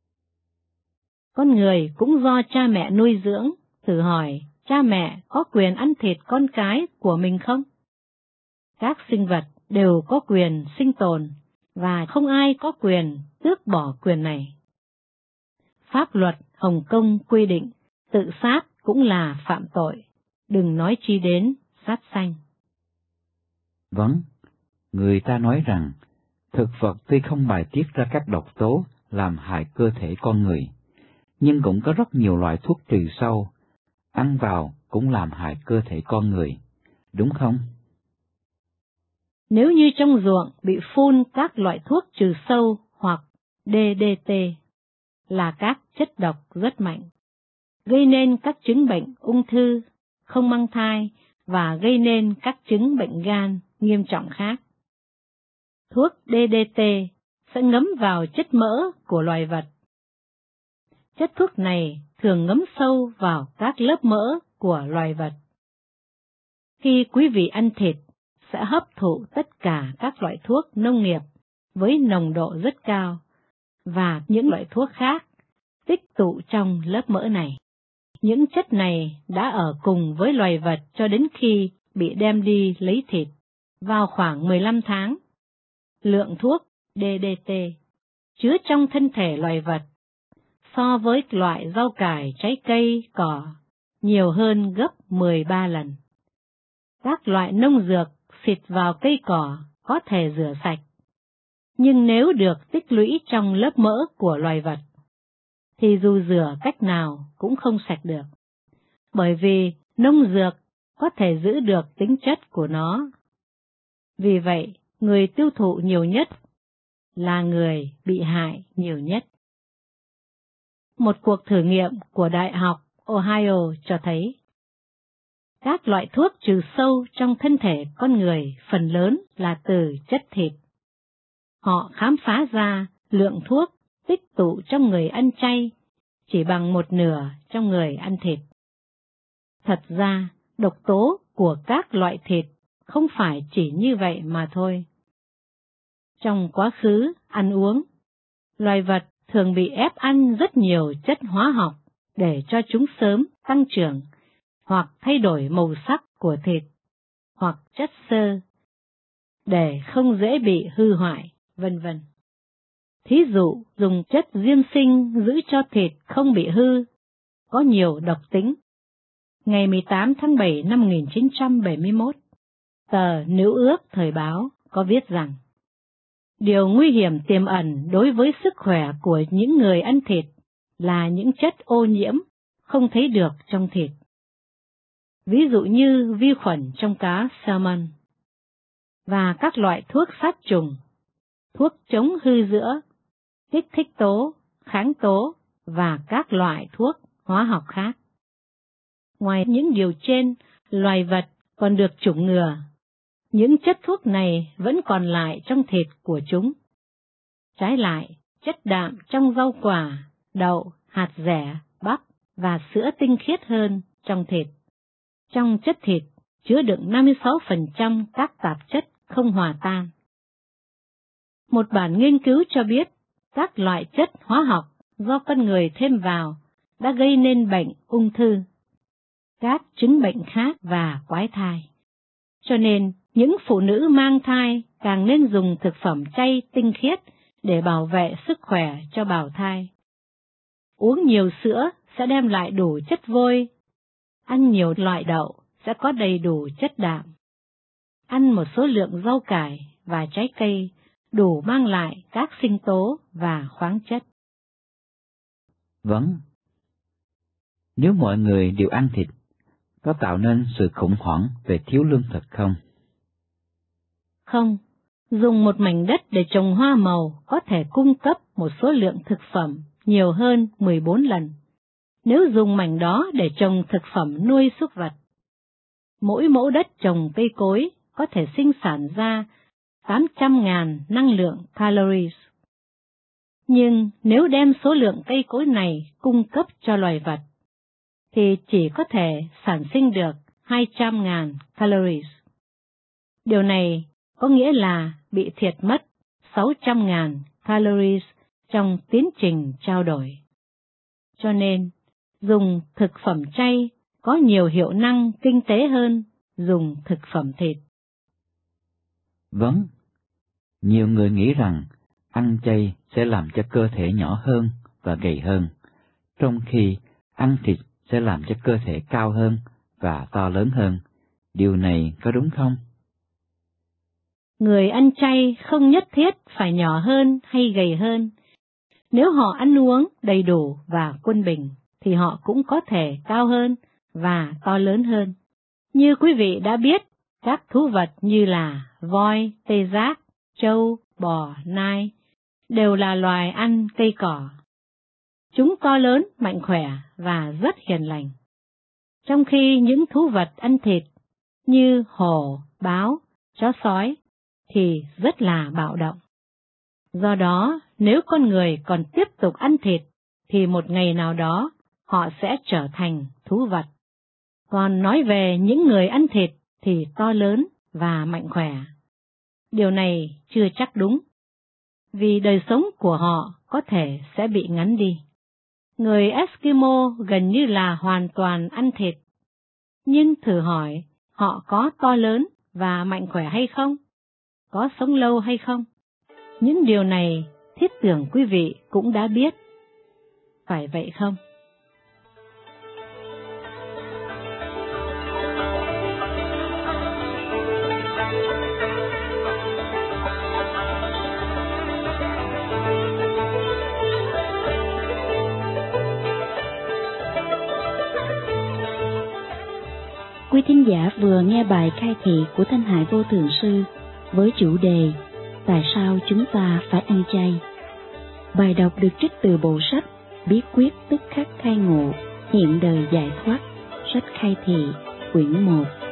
Con người cũng do cha mẹ nuôi dưỡng, thử hỏi cha mẹ có quyền ăn thịt con cái của mình không? Các sinh vật đều có quyền sinh tồn, và không ai có quyền tước bỏ quyền này. Pháp luật Hồng Kông quy định tự sát cũng là phạm tội, đừng nói chi đến sát sanh. Vâng, người ta nói rằng thực vật tuy không bài tiết ra các độc tố làm hại cơ thể con người, nhưng cũng có rất nhiều loại thuốc trừ sâu, ăn vào cũng làm hại cơ thể con người, đúng không? Nếu như trong ruộng bị phun các loại thuốc trừ sâu hoặc đê đê tê, là các chất độc rất mạnh, gây nên các chứng bệnh ung thư, không mang thai và gây nên các chứng bệnh gan nghiêm trọng khác. Thuốc đê đê tê sẽ ngấm vào chất mỡ của loài vật. Chất thuốc này thường ngấm sâu vào các lớp mỡ của loài vật. Khi quý vị ăn thịt, sẽ hấp thụ tất cả các loại thuốc nông nghiệp với nồng độ rất cao, và những loại thuốc khác tích tụ trong lớp mỡ này. Những chất này đã ở cùng với loài vật cho đến khi bị đem đi lấy thịt, vào khoảng mười lăm tháng. Lượng thuốc đê đê tê chứa trong thân thể loài vật so với loại rau cải, trái cây, cỏ nhiều hơn gấp mười ba lần. Các loại nông dược xịt vào cây cỏ có thể rửa sạch, nhưng nếu được tích lũy trong lớp mỡ của loài vật, thì dù rửa cách nào cũng không sạch được, bởi vì nông dược có thể giữ được tính chất của nó. Vì vậy, người tiêu thụ nhiều nhất là người bị hại nhiều nhất. Một cuộc thử nghiệm của Đại học Ohio cho thấy, các loại thuốc trừ sâu trong thân thể con người phần lớn là từ chất thịt. Họ khám phá ra lượng thuốc tích tụ trong người ăn chay chỉ bằng một nửa trong người ăn thịt. Thật ra, độc tố của các loại thịt không phải chỉ như vậy mà thôi. Trong quá khứ ăn uống, loài vật thường bị ép ăn rất nhiều chất hóa học để cho chúng sớm tăng trưởng, hoặc thay đổi màu sắc của thịt, hoặc chất xơ, để không dễ bị hư hoại, vân vân. Thí dụ dùng chất diêm sinh giữ cho thịt không bị hư, có nhiều độc tính. Ngày mười tám tháng bảy năm một nghìn chín trăm bảy mươi mốt, tờ Nữ ước Thời báo có viết rằng, điều nguy hiểm tiềm ẩn đối với sức khỏe của những người ăn thịt là những chất ô nhiễm không thấy được trong thịt. Ví dụ như vi khuẩn trong cá salmon, và các loại thuốc sát trùng, thuốc chống hư giữa, kích thích tố, kháng tố và các loại thuốc hóa học khác. Ngoài những điều trên, loài vật còn được chủng ngừa. Những chất thuốc này vẫn còn lại trong thịt của chúng. Trái lại, chất đạm trong rau quả, đậu, hạt dẻ, bắp và sữa tinh khiết hơn trong thịt. Trong chất thịt chứa đựng năm mươi sáu phần trăm các tạp chất không hòa tan. Một bản nghiên cứu cho biết các loại chất hóa học do con người thêm vào đã gây nên bệnh ung thư, các chứng bệnh khác và quái thai. Cho nên, những phụ nữ mang thai càng nên dùng thực phẩm chay tinh khiết để bảo vệ sức khỏe cho bào thai. Uống nhiều sữa sẽ đem lại đủ chất vôi. Ăn nhiều loại đậu sẽ có đầy đủ chất đạm. Ăn một số lượng rau cải và trái cây đủ mang lại các sinh tố và khoáng chất. Vâng. Nếu mọi người đều ăn thịt, có tạo nên sự khủng hoảng về thiếu lương thực không? Không, dùng một mảnh đất để trồng hoa màu có thể cung cấp một số lượng thực phẩm nhiều hơn mười bốn lần, nếu dùng mảnh đó để trồng thực phẩm nuôi súc vật. Mỗi mẫu đất trồng cây cối có thể sinh sản ra tám trăm nghìn năng lượng calories. Nhưng nếu đem số lượng cây cối này cung cấp cho loài vật, thì chỉ có thể sản sinh được hai trăm nghìn calories. Điều này có nghĩa là bị thiệt mất sáu trăm nghìn calories trong tiến trình trao đổi. Cho nên, dùng thực phẩm chay có nhiều hiệu năng kinh tế hơn dùng thực phẩm thịt. Vâng, nhiều người nghĩ rằng ăn chay sẽ làm cho cơ thể nhỏ hơn và gầy hơn, trong khi ăn thịt sẽ làm cho cơ thể cao hơn và to lớn hơn. Điều này có đúng không? Người ăn chay không nhất thiết phải nhỏ hơn hay gầy hơn. Nếu họ ăn uống đầy đủ và quân bình, thì họ cũng có thể cao hơn và to lớn hơn. Như quý vị đã biết, các thú vật như là voi, tê giác, trâu, bò, nai đều là loài ăn cây cỏ. Chúng to lớn, mạnh khỏe và rất hiền lành. Trong khi những thú vật ăn thịt như hổ, báo, chó sói thì rất là bạo động. Do đó, nếu con người còn tiếp tục ăn thịt, thì một ngày nào đó họ sẽ trở thành thú vật. Còn nói về những người ăn thịt thì to lớn và mạnh khỏe. Điều này chưa chắc đúng, vì đời sống của họ có thể sẽ bị ngắn đi. Người Eskimo gần như là hoàn toàn ăn thịt. Nhưng thử hỏi, họ có to lớn và mạnh khỏe hay không? Có sống lâu hay không? Những điều này thiết tưởng quý vị cũng đã biết. Phải vậy không? quý thính giả vừa nghe bài khai thị của Thanh Hải Vô Thượng Sư với chủ đề Tại sao chúng ta phải ăn chay? Bài đọc được trích từ bộ sách Bí quyết tức khắc khai ngộ, hiện đời giải thoát, sách khai thị, quyển một.